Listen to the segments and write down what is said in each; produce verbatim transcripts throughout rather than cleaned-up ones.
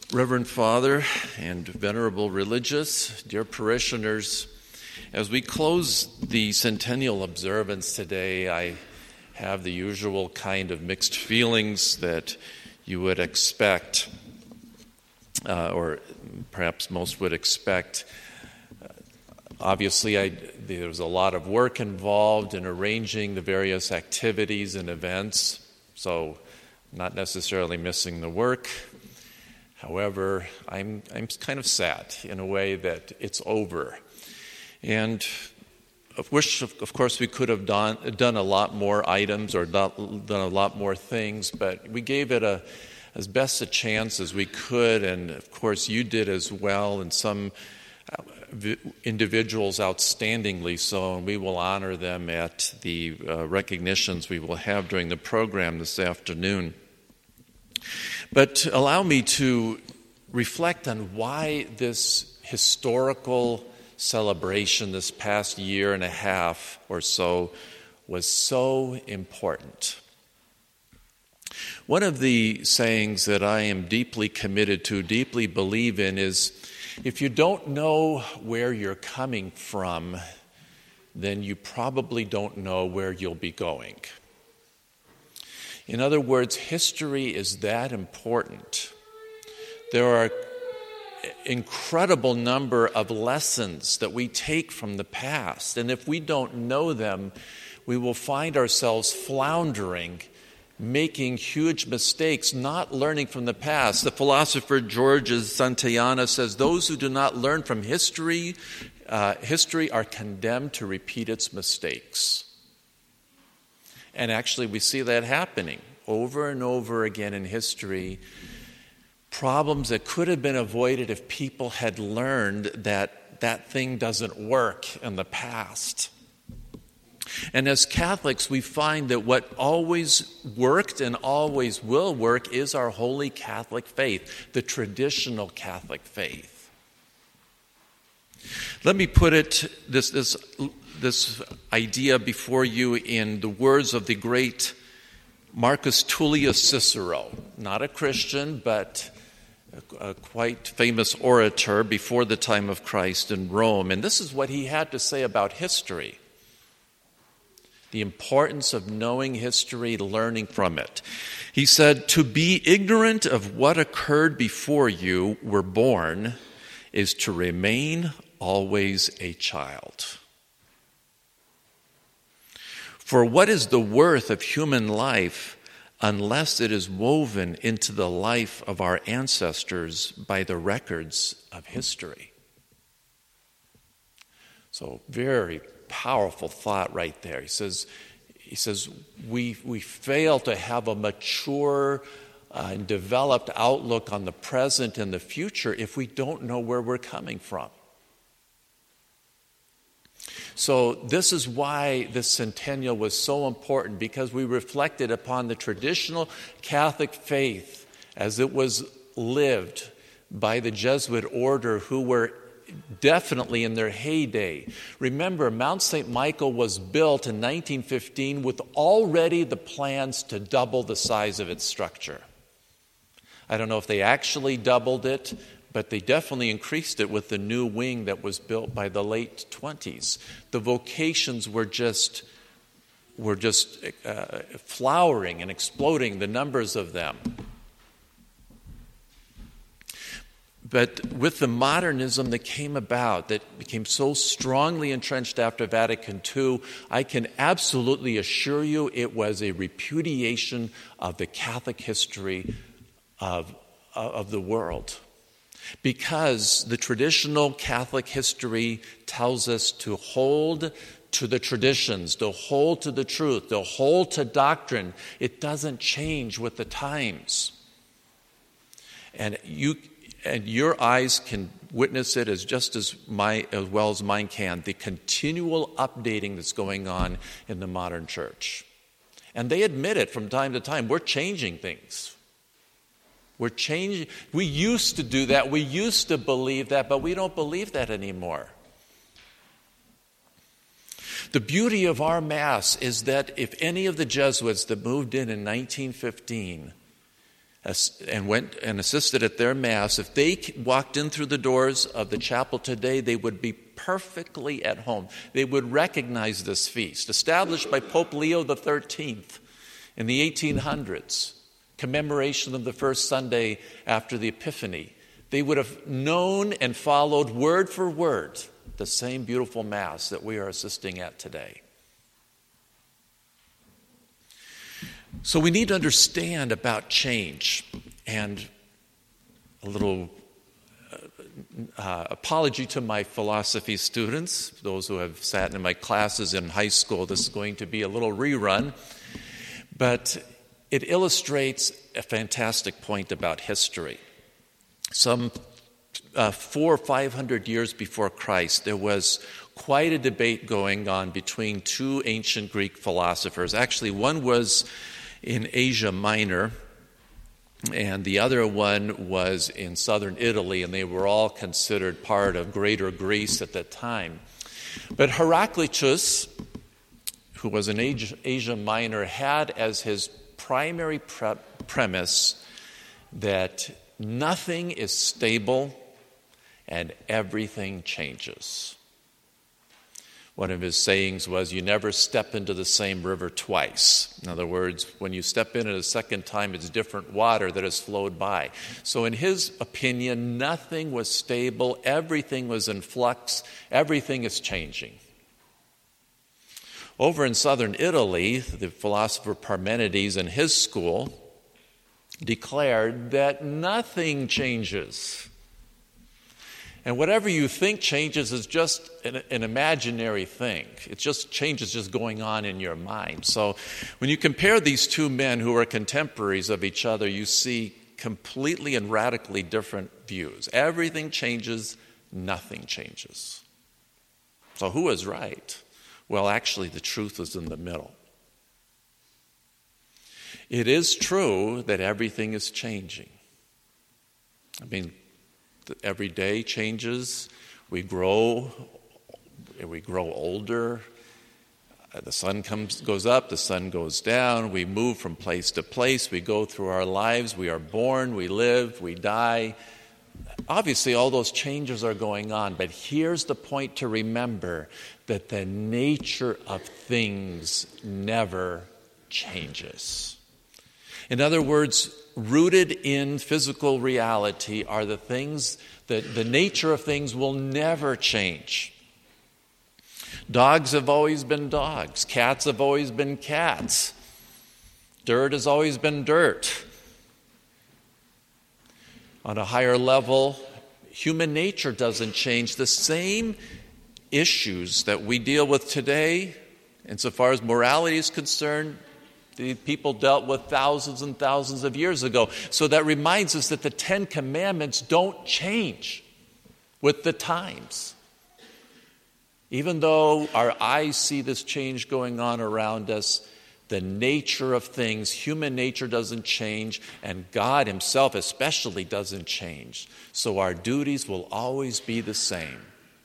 Reverend Father and venerable religious, dear parishioners, as we close the centennial observance today, I have the usual kind of mixed feelings that you would expect, uh, or perhaps most would expect. Uh, obviously, I, there was a lot of work involved in arranging the various activities and events, so not necessarily missing the work. However, I'm I'm kind of sad in a way that it's over. And of wish, of course, we could have done done a lot more items or done a lot more things, but we gave it a as best a chance as we could, and of course you did as well, and some individuals outstandingly so, and we will honor them at the uh, recognitions we will have during the program this afternoon. But allow me to reflect on why this historical celebration this past year and a half or so was so important. One of the sayings that I am deeply committed to, deeply believe in, is if you don't know where you're coming from, then you probably don't know where you'll be going. In other words, history is that important. There are an incredible number of lessons that we take from the past, and if we don't know them, we will find ourselves floundering, making huge mistakes, not learning from the past. The philosopher Georges Santayana says, those who do not learn from history, uh, history are condemned to repeat its mistakes. And actually, we see that happening over and over again in history. Problems that could have been avoided if people had learned that that thing doesn't work in the past. And as Catholics, we find that what always worked and always will work is our holy Catholic faith, the traditional Catholic faith. Let me put it, this, this, this idea before you in the words of the great Marcus Tullius Cicero, not a Christian, but a, a quite famous orator before the time of Christ in Rome. And this is what he had to say about history. The importance of knowing history, learning from it. He said, to be ignorant of what occurred before you were born is to remain always a child. For what is the worth of human life unless it is woven into the life of our ancestors by the records of history? So very powerful thought right there. He says, he says we we fail to have a mature uh, and developed outlook on the present and the future if we don't know where we're coming from. So this is why this centennial was so important, because we reflected upon the traditional Catholic faith as it was lived by the Jesuit order, who were definitely in their heyday. Remember, Mount Saint Michael was built in nineteen fifteen with already the plans to double the size of its structure. I don't know if they actually doubled it, but they definitely increased it with the new wing that was built by the late twenties. The vocations were just were just uh, flowering and exploding, the numbers of them. But with the modernism that came about, that became so strongly entrenched after Vatican Two, I can absolutely assure you it was a repudiation of the Catholic history of, of the world. Because the traditional Catholic history tells us to hold to the traditions, to hold to the truth, to hold to doctrine. It doesn't change with the times. And you and your eyes can witness it as just as my as well as mine can, the continual updating that's going on in the modern church. And they admit it from time to time. We're changing things. We're changing. We used to do that. We used to believe that, but we don't believe that anymore. The beauty of our Mass is that if any of the Jesuits that moved in in nineteen fifteen and went and assisted at their Mass, if they walked in through the doors of the chapel today, they would be perfectly at home. They would recognize this feast, established by Pope Leo the thirteenth in the eighteen hundreds, commemoration of the first Sunday after the Epiphany. They would have known and followed word for word the same beautiful Mass that we are assisting at today. So we need to understand about change, and a little uh, apology to my philosophy students, those who have sat in my classes in high school. This is going to be a little rerun, but it illustrates a fantastic point about history. Some uh, four or five hundred years before Christ, there was quite a debate going on between two ancient Greek philosophers. Actually, one was in Asia Minor, and the other one was in southern Italy, and they were all considered part of Greater Greece at that time. But Heraclitus, who was in Asia Minor, had as his primary pre- premise that nothing is stable and everything changes. One of his sayings was, you never step into the same river twice. In other words, when you step in it a second time, it's different water that has flowed by. So in his opinion, nothing was stable, everything was in flux, everything is changing. Over in southern Italy, the philosopher Parmenides and his school declared that nothing changes. And whatever you think changes is just an, an imaginary thing. It just changes just going on in your mind. So when you compare these two men who are contemporaries of each other, you see completely and radically different views. Everything changes, nothing changes. So who is right? Well, actually, the truth is in the middle. It is true that everything is changing. I mean, every day changes. We grow. We grow older. The sun comes, goes up. The sun goes down. We move from place to place. We go through our lives. We are born. We live. We die. Obviously, all those changes are going on. But here's the point to remember, that the nature of things never changes. In other words, rooted in physical reality are the things that the nature of things will never change. Dogs have always been dogs. Cats have always been cats. Dirt has always been dirt. On a higher level, human nature doesn't change. The same issues that we deal with today, insofar as morality is concerned, the people dealt with thousands and thousands of years ago. So that reminds us that the Ten Commandments don't change with the times. Even though our eyes see this change going on around us, the nature of things, human nature doesn't change, and God himself especially doesn't change. So our duties will always be the same.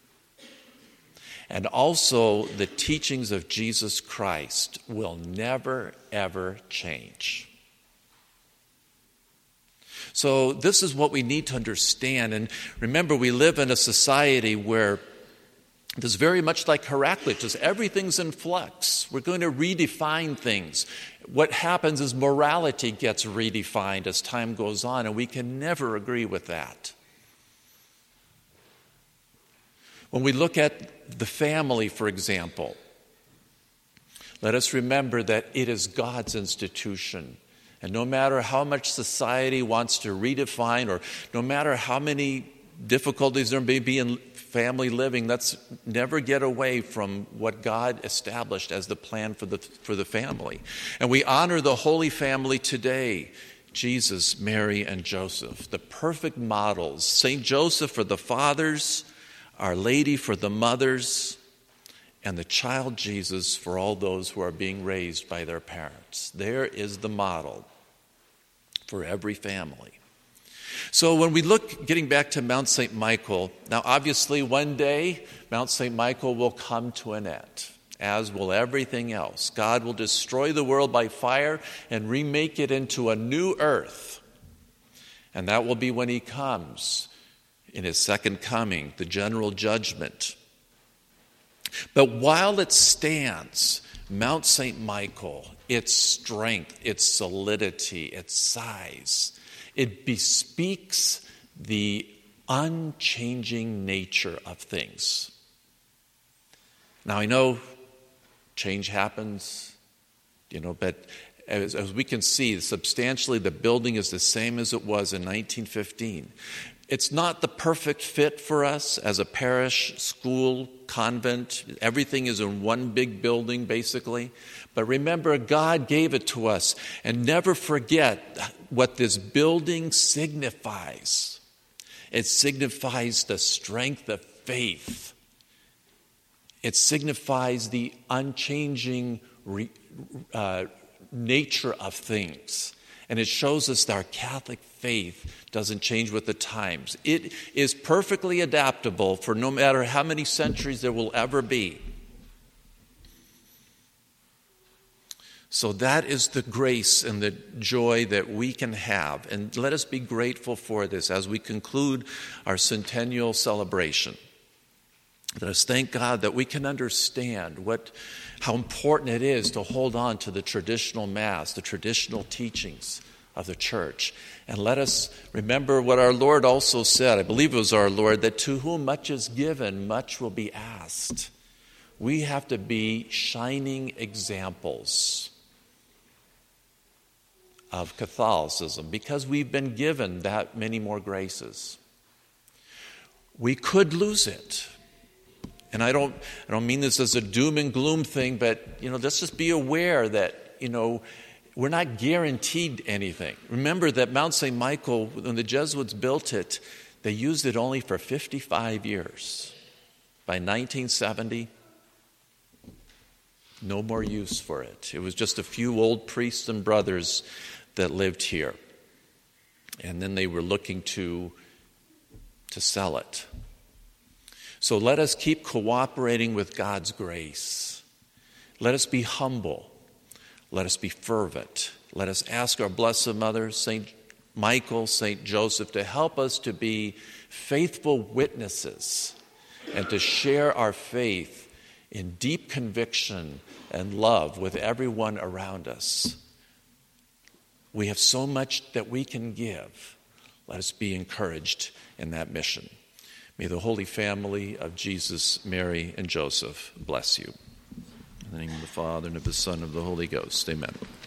And also, the teachings of Jesus Christ will never, ever change. So this is what we need to understand. And remember, we live in a society where it's very much like Heraclitus. Everything's in flux. We're going to redefine things. What happens is morality gets redefined as time goes on, and we can never agree with that. When we look at the family, for example, let us remember that it is God's institution. And no matter how much society wants to redefine, or no matter how many difficulties there may be in family living, let's never get away from what God established as the plan for the, for the family. And we honor the Holy Family today. Jesus, Mary, and Joseph, the perfect models. Saint Joseph for the fathers, Our Lady for the mothers, and the child Jesus for all those who are being raised by their parents. There is the model for every family. So when we look, getting back to Mount Saint Michael, now obviously one day Mount Saint Michael will come to an end, as will everything else. God will destroy the world by fire and remake it into a new earth And that will be when he comes in his second coming, the general judgment. But while it stands, Mount Saint Michael, its strength, its solidity, its size, it bespeaks the unchanging nature of things. Now, I know change happens, you know, but as, as we can see, substantially the building is the same as it was in nineteen fifteen. It's not the perfect fit for us as a parish, school, convent. Everything is in one big building, basically. But remember, God gave it to us. And never forget what this building signifies. It signifies the strength of faith. It signifies the unchanging re, uh, nature of things. And it shows us that our Catholic faith doesn't change with the times. It is perfectly adaptable for no matter how many centuries there will ever be. So that is the grace and the joy that we can have. And let us be grateful for this as we conclude our centennial celebration. Let us thank God that we can understand what, how important it is to hold on to the traditional Mass, the traditional teachings of the Church. And let us remember what our Lord also said, I believe it was our Lord, that to whom much is given, much will be asked. We have to be shining examples of Catholicism because we've been given that many more graces. We could lose it. And I don't I don't mean this as a doom and gloom thing, but you know, let's just be aware that, you know, we're not guaranteed anything. Remember that Mount Saint Michael, when the Jesuits built it, they used it only for fifty-five years. By nineteen seventy, no more use for it. It was just a few old priests and brothers that lived here. And then they were looking to, to sell it. So let us keep cooperating with God's grace. Let us be humble. Let us be fervent. Let us ask our Blessed Mother, Saint Michael, Saint Joseph, to help us to be faithful witnesses and to share our faith in deep conviction and love with everyone around us. We have so much that we can give. Let us be encouraged in that mission. May the Holy Family of Jesus, Mary, and Joseph bless you. In the name of the Father, and of the Son, and of the Holy Ghost. Amen.